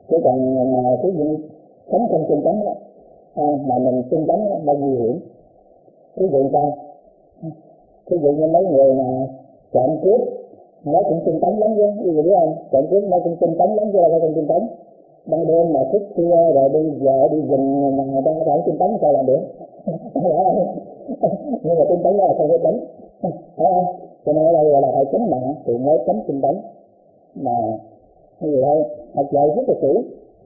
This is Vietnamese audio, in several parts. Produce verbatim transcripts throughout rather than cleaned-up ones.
Chứ còn mà ví dụ sống không tinh tấn đó, à, mà mình tinh tấn nó nguy hiểm. Ví dụ sao? Ví dụ như mấy người mà trộm cướp nó cũng tinh tấn lắm chứ, ví dụ biết không? Trộm cướp nó cũng tinh tấn lắm chứ, là không tinh tấn. Ban đêm mà thức khuya rồi đi vợ đi rình mà người ta phải tinh tấn sao làm được? Nhưng mà tinh tấn đó là không có tấn, phải không? Cho nên ở đây gọi là phải chánh mạng thì mới chánh tinh tấn. Mà như vậy thôi, học dạy rất là kỹ.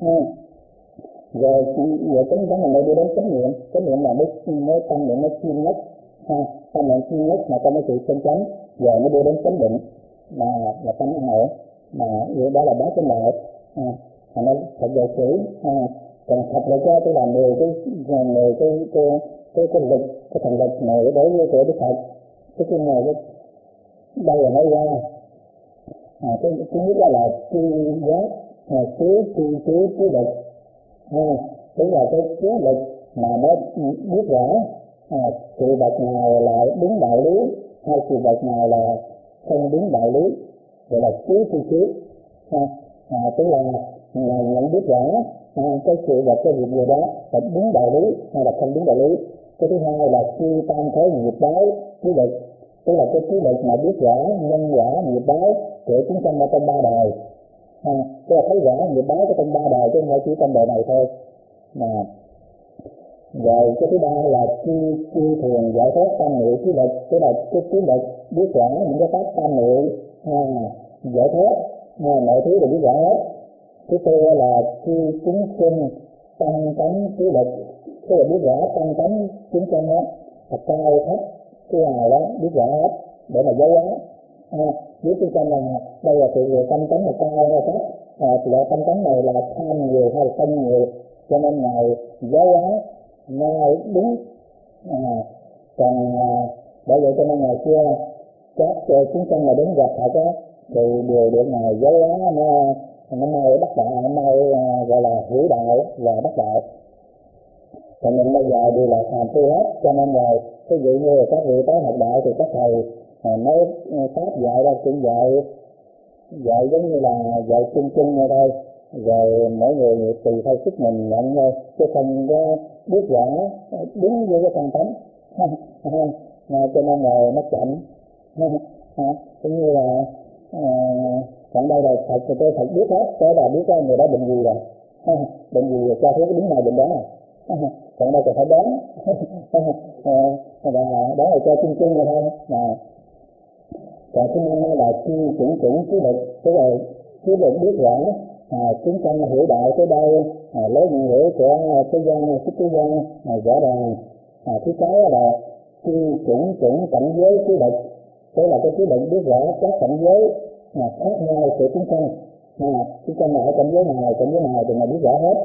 Rồi rồi chánh tấn là mới đi đến chánh niệm, chánh niệm là mới mới tâm niệm mới chuyên nhất, ha, tâm niệm chuyên nhất mà có mấy sự chân chánh, rồi mới đưa đến chánh định mà là tâm an ổn, mà đó là bát chánh đạo. Mà nó thật dạy kỹ. Còn thật là cho tôi làm mười cái mười cái cái cái cái lực cái thành lực này đối với của Đức Phật. Cái cái này đây là nói ra à, cái thứ nhất là tri giác, tứ tri tứ tứ lực, tức là cái tứ lực mà nó biết rõ à, sự vật nào là đúng đạo lý hay sự vật nào là không đúng đạo lý, gọi là tứ tri tứ. À, tức là nhận biết rõ à, cái sự vật cái việc gì đó là đúng đạo lý hay là không đúng đạo lý. Cái thứ hai là suy tam thế nghiệp báo tứ lực, tức là cái tứ lực mà biết rõ nhân quả nghiệp báo của chúng sanh ở trong ba đời. À, tức là thấy rõ nghiệp báo của trong ba đời chứ không phải chỉ trong đời này thôi. Mà rồi cái thứ ba là chi chi thường giải thoát tam niệm tứ lực, tức là cái tứ lực biết rõ những cái pháp tam niệm à, giải thoát à, mọi thứ đều biết rõ hết. Thứ tư là chi chúng sinh tăng tánh tứ lực, tức là biết rõ tăng tánh chúng sinh đó là cao thấp cái nào đó biết rõ hết để mà giáo hóa. À, biết chúng sinh là đây là sự người tâm tánh là cao hay thấp, à, loại tâm tánh này là tham nhiều hay là sân nhiều, cho nên ngài giáo hóa ngài đúng. À, còn à, bởi vậy cho nên ngày xưa các chúng sinh mà đến gặp Phật á thì đều được ngài giáo hóa nó nó mau đắc đạo, nó mau uh, gọi là hiểu đạo và đắc đạo. Còn mình bây giờ đều là phàm phu hết, cho nên rồi ví dụ như các vị tới học đạo thì các thầy uh, nói pháp dạy ra cũng dạy dạy giống như là dạy chung chung như thôi, rồi mỗi người tùy theo sức mình nhận thôi, chứ không có biết rõ đúng như cái căn tánh. Cho nên rồi nó chậm. Cũng như là uh, còn đây là thật thì tôi thật biết hết, tôi là biết cái người đó bệnh gì rồi, bệnh gì rồi cho thuốc đúng ngày bệnh đó à. Còn đây còn phải đoán và đó là cho chung chung rồi thôi. Mà còn thứ năm là chi chuẩn chuẩn trí lực, tức là trí lực biết rõ à, chúng sanh hiểu đạo tới đây à, lấy những hiểu của thế gian sức thế gian à, rõ ràng. À, thứ sáu là chi chuẩn chuẩn cảnh giới trí lực, tức là cái trí lực biết rõ các cảnh giới à, khác nhau của chúng sanh. À, chúng sanh ở cảnh giới nào cảnh giới nào thì mà biết rõ hết.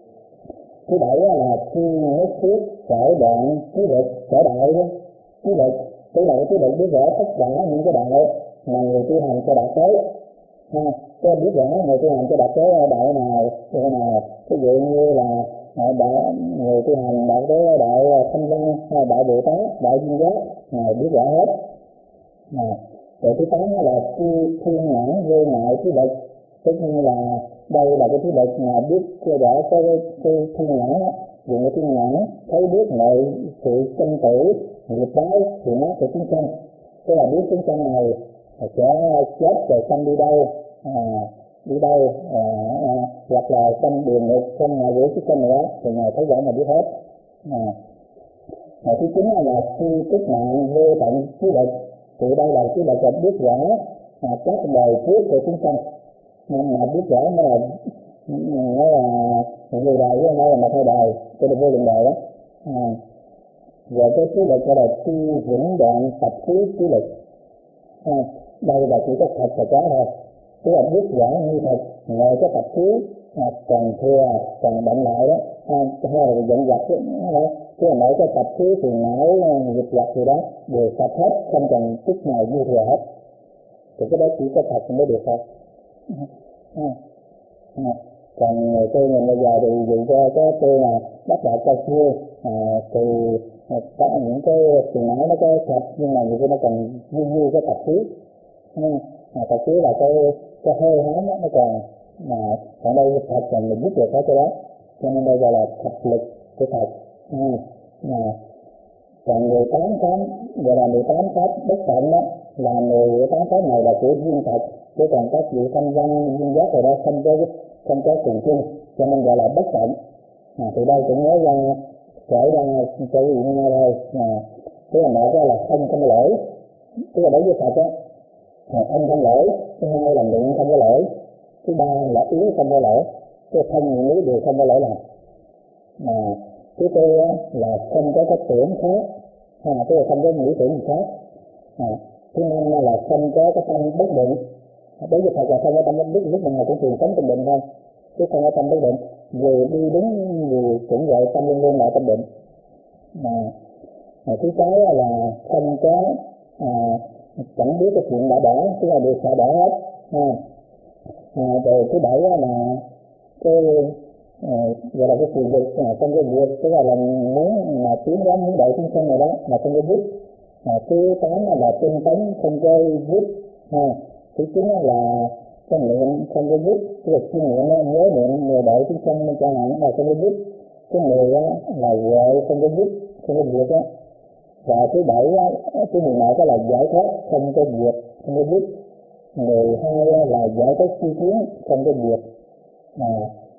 Thứ bảy là chi nhất thiết sở đoạn trí lực, sở đạo đó trí lực, tức là cái trí lực biết rõ tất cả những cái đạo mà người tu hành sẽ đạt tới. Ha, tôi biết rõ người tu hành sẽ đạt tới đạo nào, đạo nào. Ví dụ như là đạo người tu hành đạt tới đạo Thanh Văn, đạo Bồ Tát, đạo Duyên Giác, ngài biết rõ hết. À, rồi thứ tám là chi thiên nhãn vô ngại trí lực, tức như là đây là cái trí lực mà biết rõ cái cái thiên nhãn đó, dùng cái thiên nhãn thấy biết nội sự sinh tử nghiệp báo thì nó sẽ chúng sanh, tức là biết chúng sanh này sẽ chết rồi sanh đi đâu, à, đi đâu à, à, hoặc là sanh địa ngục, sanh nhà dưới cái sanh này đó thì ngài thấy rõ mà biết hết. À, và thứ chín là chi tức mạng vô tận trí lực, thì đây là trí lực biết rõ à, các đời trước của chúng sanh, nhưng mà biết rõ nó là nó là người đời với nó là một hai đời, cái được vô lượng đời đó. À, rồi cái trí lực gọi là chi vững đoạn tập khí trí lực. À, đây là chỉ có thật và có thôi, tức là biết rõ như thật, ngoài cái tập khí à, còn thừa còn động lại đó, à, hay là dẫn dắt đó, chứ là mỗi cái tập khí thì não nghiệp dặt gì đó đều tập hết, không cần chút nào dư thừa hết, thì cái đó chỉ có thật mới được thôi. À, à, còn người tôi mình bây giờ thì dùng cho cái tôi là bắt đạo cao siêu à, thì có những cái tiền não nó có thật nhưng mà nhiều khi nó còn dư dư cái tập khí. À, tập khí là cái cái hơi hám nó còn mà ở đây Phật là mình giúp được hết cái đó, cho nên đây gọi là thập lực của Phật. À, mà còn mười tám pháp gọi là mười tám pháp bất tận đó, là mười tám pháp này là của riêng Phật, chứ còn các vị thanh văn viên giác rồi đó không có không có cùng chung, cho nên gọi là bất tận. À, thì đây cũng nói ra kể ra cho quý vị nghe thôi. À, thứ là một là không không lỗi, tức là đối với Phật á, không không lỗi. Thứ hai là miệng không có lỗi. Thứ ba là yếu không có lỗi. Cái thân miệng yếu đều không có lỗi làm. Mà thứ tư á, là không có cái tưởng khác, à, tức là không có nghĩ tưởng khác. À, thứ năm là không có cái tâm bất định. Đối với Phật là không có tâm bất định, lúc nào cũng thường sống trong định thôi, chứ không có tâm bất định. Dù đi đúng dù cũng vậy, tâm luôn luôn là tâm định. Mà à, thứ sáu là không có à, chẳng biết cái chuyện đã bỏ, tức là được xả bỏ hết. À, à, rồi thứ bảy là cái à, gọi là cái sự dục à, trong cái việc, tức là, là muốn mà tiến đến muốn đợi chúng sanh này đó mà không có giúp. À, thứ tám là tinh tấn không có giúp. À, thứ chín là cái niệm không có giúp, tức là cái niệm nó nhớ niệm người đợi chúng sanh chẳng hạn là không có giúp. Cái mười là huệ không có giúp, không có việc á. Và thứ bảy thứ mười một là giải thoát không có việc, không có giúp. Mười hai là giải thoát chi kiến không có việc. À,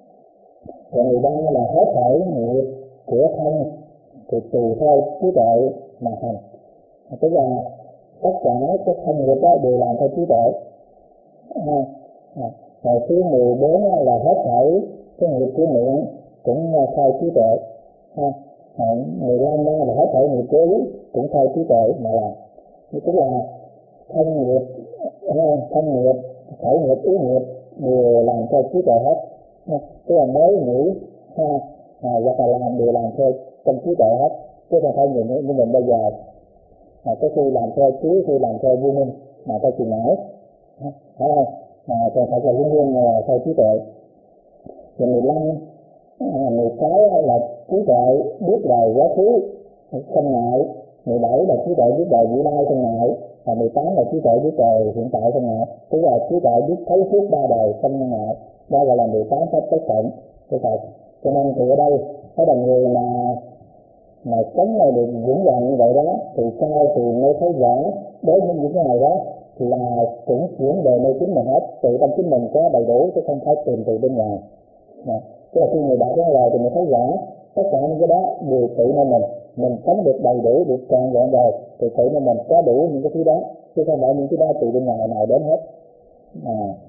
và mười ba là hết thảy nghiệp của thân thì tùy theo trí tuệ mà hành. Tức là tất cả các thân nghiệp đó đều làm theo trí tuệ. À, à, rồi thứ mười bốn là hết thảy cái nghiệp của miệng cũng theo trí tuệ. À, à, mười lăm là hết thảy nghiệp của ý cũng theo trí tuệ mà làm. Tức là thân nghiệp, thân nghiệp, khẩu nghiệp, ý nghiệp đều làm theo trí tuệ hết. Tức là mới nghĩ ha, à, hoặc là làm đều làm theo trong trí tuệ hết, chứ không phải nhìn như mình bây giờ mà có khi làm theo trí, khi làm theo vô minh mà theo chừng não, phải không? Mà còn thật là luôn luôn là theo trí tuệ. Rồi mười lăm, mười sáu là trí tuệ biết đời quá khứ không ngại. Mười bảy là trí tuệ biết đời vị lai không ngại. Và mười tám là trí tuệ biết đời hiện tại không ngại. Tức là trí tuệ biết thấy suốt ba đời không ngại. Đó gọi là mười tám pháp tất tận của Phật. Cho nên thì ở đây có là người mà mà sống này được vững vàng như vậy đó thì sau thì mới thấy rõ đối với những cái này đó là cũng chuyển về nơi chính mình hết, tự tâm chính mình có đầy đủ chứ không phải tìm từ bên ngoài. Tức là khi người đạt đến rồi thì mình thấy rõ tất cả những cái đó đều tự nên mình mình sống được đầy đủ, được trọn vẹn rồi thì tự nên mình có đủ những cái thứ đó, chứ không phải những cái đó từ bên ngoài nào đến hết. À,